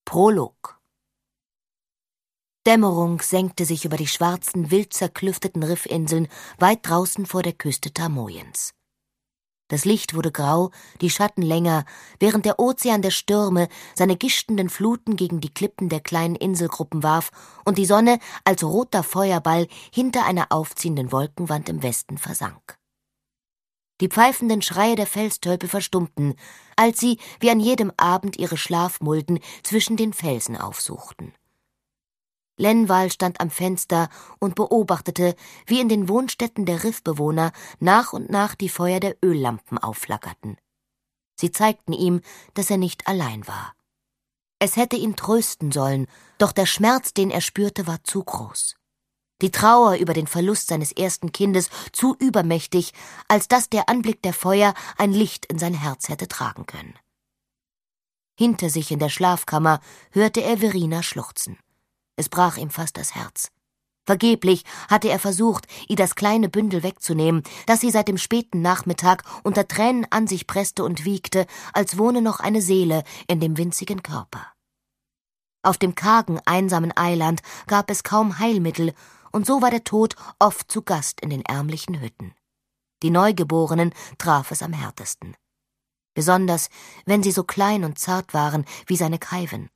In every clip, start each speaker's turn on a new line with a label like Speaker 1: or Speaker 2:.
Speaker 1: Prolog. Dämmerung senkte sich über die schwarzen, wild zerklüfteten Riffinseln weit draußen vor der Küste Tamojens. Das Licht wurde grau, die Schatten länger, während der Ozean der Stürme seine gischtenden Fluten gegen die Klippen der kleinen Inselgruppen warf und die Sonne als roter Feuerball hinter einer aufziehenden Wolkenwand im Westen versank. Die pfeifenden Schreie der Felstölpel verstummten, als sie, wie an jedem Abend, ihre Schlafmulden zwischen den Felsen aufsuchten. Lenval stand am Fenster und beobachtete, wie in den Wohnstätten der Riffbewohner nach und nach die Feuer der Öllampen aufflackerten. Sie zeigten ihm, dass er nicht allein war. Es hätte ihn trösten sollen, doch der Schmerz, den er spürte, war zu groß. Die Trauer über den Verlust seines ersten Kindes zu übermächtig, als dass der Anblick der Feuer ein Licht in sein Herz hätte tragen können. Hinter sich in der Schlafkammer hörte er Verena schluchzen. Es brach ihm fast das Herz. Vergeblich hatte er versucht, ihr das kleine Bündel wegzunehmen, das sie seit dem späten Nachmittag unter Tränen an sich presste und wiegte, als wohne noch eine Seele in dem winzigen Körper. Auf dem kargen, einsamen Eiland gab es kaum Heilmittel, und so war der Tod oft zu Gast in den ärmlichen Hütten. Die Neugeborenen traf es am härtesten. Besonders, wenn sie so klein und zart waren wie seine Kaiwen.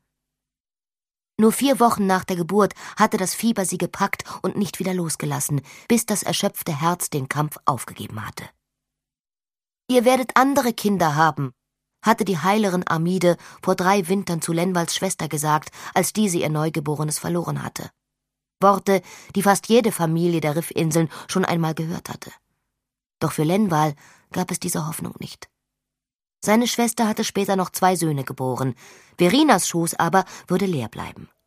Speaker 1: Nur 4 Wochen nach der Geburt hatte das Fieber sie gepackt und nicht wieder losgelassen, bis das erschöpfte Herz den Kampf aufgegeben hatte. »Ihr werdet andere Kinder haben«, hatte die Heilerin Amide vor 3 Wintern zu Lenvals Schwester gesagt, als diese ihr Neugeborenes verloren hatte. Worte, die fast jede Familie der Riffinseln schon einmal gehört hatte. Doch für Lenval gab es diese Hoffnung nicht. Seine Schwester hatte später noch 2 Söhne geboren, Verenas Schoß aber würde leer bleiben.